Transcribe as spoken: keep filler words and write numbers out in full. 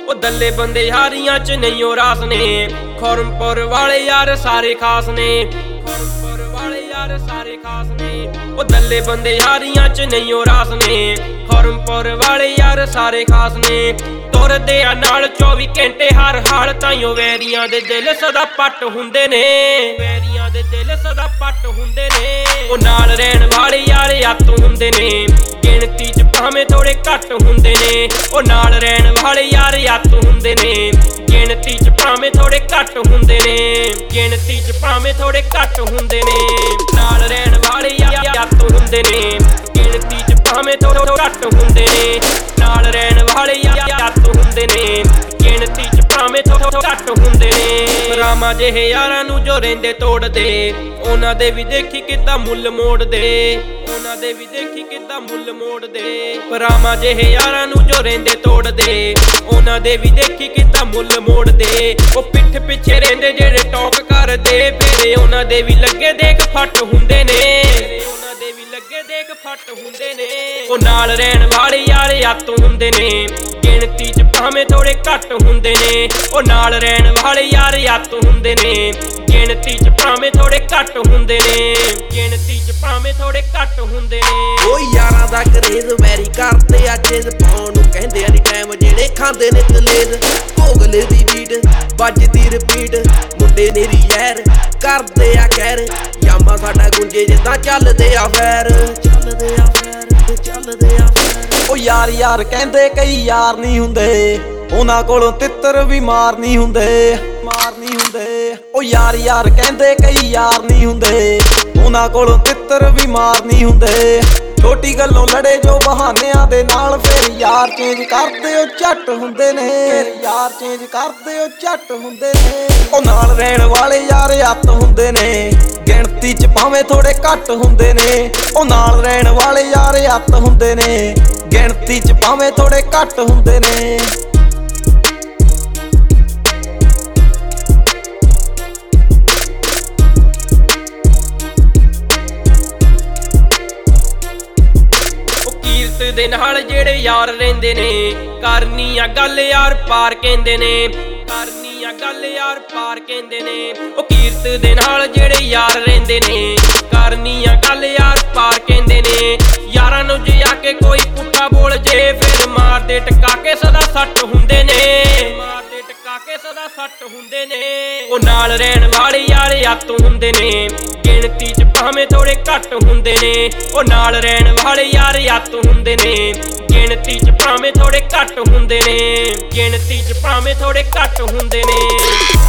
ਉਹ ਦੱਲੇ ਬੰਦੇ ਯਾਰੀਆਂ ਚ ਨਹੀਂ ਉਹ ਰਾਸ ਨੇ। ਖੁਰਮਪੁਰ ਵਾਲੇ ਯਾਰ ਸਾਰੇ ਖਾਸ ਨੇ, ਖੁਰਮਪੁਰ ਵਾਲੇ ਯਾਰ ਸਾਰੇ ਖਾਸ ਨੇ। ਉਹ ਦੱਲੇ ਬੰਦੇ ਯਾਰੀਆਂ ਚ ਨਹੀਂ ਉਹ ਰਾਸ ਨੇ। ਖੁਰਮਪੁਰ ਵਾਲੇ ਯਾਰ ਸਾਰੇ ਖਾਸ ਨੇ। ਤੁਰਦੇ ਆ ਨਾਲ ਚੌਵੀ ਘੰਟੇ ਹਰ ਹਾਲ ਤਾਈਓ ਵੈਰੀਆਂ ਦੇ ਦਿਲ ਸਦਾ ਪੱਟ ਹੁੰਦੇ ਨੇ, ਵੈਰੀਆਂ ਦੇ ਦਿਲ ਸਦਾ ਪੱਟ ਹੁੰਦੇ ਨੇ। ਉਹ ਨਾਲ ਰਹਿਣ ਵਾਲੇ ਯਾਰ ਅੱਤ ਹੁੰਦੇ ਨੇ, ਗਿਣਤੀ ਚ ਭਾਵੇਂ ਥੋੜੇ ਘੱਟ ਹੁੰਦੇ ਨੇ। ਉਹ ਨਾਲ ਰਹਿਣ ਵਾਲੇ ਯਾਰ ਅੱਤ ਹੁੰਦੇ ਨੇ, ਗਿਣਤੀ ਚ ਭਾਵੇਂ ਥੋੜੇ ਘੱਟ ਹੁੰਦੇ ਨੇ, ਗਿਣਤੀ ਚ ਭਾਵੇਂ ਥੋੜੇ ਘੱਟ ਹੁੰਦੇ ਨੇ। ਨਾਲ ਰਹਿਣ ਵਾਲੇ ਯਾਰ ਅੱਤ ਹੁੰਦੇ ਨੇ, ਗਿਣਤੀ ਚ ਭਾਵੇਂ ਥੋੜੇ ਘੱਟ ਹੁੰਦੇ ਨੇ। ਨਾਲ ਰਹਿਣ ਵਾਲੇ ਯਾਰ ਅੱਤ ਹੁੰਦੇ ਨੇ, ਗਿਣਤੀ ਚ ਭਾਵੇਂ ਥੋੜੇ ਘੱਟ ਹੁੰਦੇ ਨੇ। ਭਰਾਵਾਂ ਜਿਹੇ ਯਾਰਾਂ ਨੂੰ ਜੋ ਰਹਿੰਦੇ ਤੋੜਦੇ, ਉਹਨਾਂ ਦੇ ਵੀ ਦੇਖੀ ਕਿੱਦਾਂ ਮੁੱਲ ਮੋੜਦੇ, ਉਹਨਾਂ ਦੇ ਵੀ ਦੇਖੀ ਕਿੱਦਾਂ ਮੁੱਲ ਮੋੜਦੇ। ਭਰਾਵਾਂ ਜਿਹੇ ਯਾਰਾਂ ਨੂੰ ਜੋ ਰਹਿੰਦੇ ਤੋੜਦੇ, ਉਹਨਾਂ ਦੇ ਵੀ ਦੇਖੀ ਕਿੱਦਾਂ ਮੁੱਲ ਮੋੜਦੇ। ਉਹ ਪਿੱਠ ਪਿੱਛੇ ਰਹਿੰਦੇ ਜਿਹੜੇ ਟੌਕ ਕਰਦੇ, ਫੇਰੇ ਉਹਨਾਂ ਦੇ ਵੀ ਲੱਗੇ ਦੇਖ ਫੱਟ ਹੁੰਦੇ ਨੇ, ਉਹਨਾਂ ਦੇ ਵੀ ਲੱਗੇ ਦੇਖ ਫੱਟ ਹੁੰਦੇ ਨੇ। ਉਹ ਨਾਲ ਰਹਿਣ ਵਾਲੇ ਯਾਰ ਅੱਤ ਹੁੰਦੇ ਨੇ, ਗਿਣਤੀ ਚ ਭਾਵੇਂ ਥੋੜੇ ਘੱਟ ਹੁੰਦੇ ਨੇ। ਉਹ ਨਾਲ ਰਹਿਣ ਵਾਲੇ ਯਾਰ ਅੱਤ ਹੁੰਦੇ ਨੇ, ਗਿਣਤੀ ਚ ਭਾਵੇਂ ਥੋੜੇ ਘੱਟ ਹੁੰਦੇ ਨੇ, ਗਿਣਤੀ ਚ ਭਾਵੇਂ ਥੋੜੇ ਘੱਟ ਹੁੰਦੇ ਨੇ। ਉਹ ਯਾਰਾਂ ਦਾ ਕਰੇਜ਼ ਵੈਰੀ ਕਰਦੇ ਆ ਚੇਜ਼ ਪਾਉਣ ਨੂੰ, ਕਹਿੰਦੇ ਆ ਨੀ ਟਾਈਮ ਜਿਹੜੇ ਖਾਂਦੇ ਨੇ ਤਲੇਜ਼। ਭੋਗਲੇ ਦੀ ਬੀਟ ਵੱਜਦੀ ਰਿਪੀਟ, ਮੁੰਡੇ ਨੇਰੀ ਯਾਰ ਕਰਦੇ ਆ ਕਹਿਰ। ਯਾਮਾ ਸਾਡਾ ਗੁੰਜੇ ਜਿੱਦਾਂ ਚੱਲਦੇ ਆ ਫੈਰ, ਚੱਲਦੇ ਆ ਫੈਰ, ਚੱਲਦੇ ਆ ਫੈਰ। ਉਹ ਯਾਰ ਯਾਰ ਕਹਿੰਦੇ ਕਈ ਯਾਰ ਨਹੀਂ ਹੁੰਦੇ, ਉਹਨਾਂ ਕੋਲੋਂ ਤਿੱਤਰ ਵੀ ਮਾਰ ਨਹੀਂ ਹੁੰਦੇ, ਮਾਰ ਨਹੀਂ ਹੁੰਦੇ। ਉਹ ਯਾਰ ਯਾਰ ਕਹਿੰਦੇ ਕਈ ਯਾਰ ਨਹੀਂ ਹੁੰਦੇ, ਉਹਨਾਂ ਕੋਲੋਂ ਤਿੱਤਰ ਵੀ ਮਾਰ ਨਹੀਂ ਹੁੰਦੇ। ਛੋਟੀ ਗੱਲੋਂ ਲੜੇ ਜੋ ਬਹਾਨਿਆਂ ਦੇ ਨਾਲ, ਫਿਰ ਯਾਰ ਚੇਂਜ ਕਰਦੇ ਉਹ ਝੱਟ ਹੁੰਦੇ ਨੇ, ਫਿਰ ਯਾਰ ਚੇਂਜ ਕਰਦੇ ਉਹ ਝੱਟ ਹੁੰਦੇ ਨੇ। ਉਹ ਨਾਲ ਰਹਿਣ ਵਾਲੇ ਯਾਰ ਅੱਤ ਹੁੰਦੇ ਨੇ, ਗਿਣਤੀ ਚ ਭਾਵੇਂ ਥੋੜੇ ਘੱਟ ਹੁੰਦੇ ਨੇ। ਉਹ ਨਾਲ ਰਹਿਣ ਵਾਲੇ ਯਾਰ ਅੱਤ ਹੁੰਦੇ ਨੇ, ਗਿਣਤੀ ਚ ਭਾਵੇਂ ਥੋੜੇ ਘੱਟ ਹੁੰਦੇ ਨੇ। ਦੇ ਨਾਲ ਜਿਹੜੇ ਯਾਰ ਰਹਿੰਦੇ ਨੇ, ਕਰਨੀ ਆ ਗੱਲ ਯਾਰ ਪਾਰ ਕਹਿੰਦੇ ਨੇ, ਕਰਨੀ ਆ ਗੱਲ ਯਾਰ ਪਾਰ ਕਹਿੰਦੇ ਨੇ। ਉਹ ਕੀਰਤ ਦੇ ਨਾਲ ਜਿਹੜੇ ਯਾਰ ਰਹਿੰਦੇ ਨੇ, ਕਰਨੀ ਆ ਗੱਲ ਯਾਰ ਪਾਰ ਕਹਿੰਦੇ ਨੇ। ਯਾਰਾਂ ਨੂੰ ਜੇ ਆ ਕੇ ਕੋਈ ਪੁੱਠਾ ਬੋਲ ਜੇ, ਫਿਰ ਮਾਰਦੇ ਟਕਾ ਕੇ ਸਦਾ ਸੱਟ ਹੁੰਦੇ ਨੇ, ਮਾਰਦੇ ਟਕਾ ਕੇ ਸਦਾ ਸੱਟ ਹੁੰਦੇ ਨੇ। ਉਹ ਨਾਲ ਰਹਿਣ ਵਾਲੇ ਯਾਰ ਅੱਤ ਹੁੰਦੇ ਨੇ, ਗਿਣਤੀ ਚ ਭਾਵੇਂ ਥੋੜੇ ਘੱਟ ਹੁੰਦੇ ਨੇ। ਉਹ ਨਾਲ ਰਹਿਣ ਵਾਲੇ ਯਾਰ ਅੱਤ ਹੁੰਦੇ ਨੇ, ਗਿਣਤੀ ਚ ਭਾਵੇਂ ਥੋੜੇ ਘੱਟ ਹੁੰਦੇ ਨੇ, ਗਿਣਤੀ ਚ ਭਾਵੇਂ ਥੋੜੇ ਘੱਟ ਹੁੰਦੇ ਨੇ।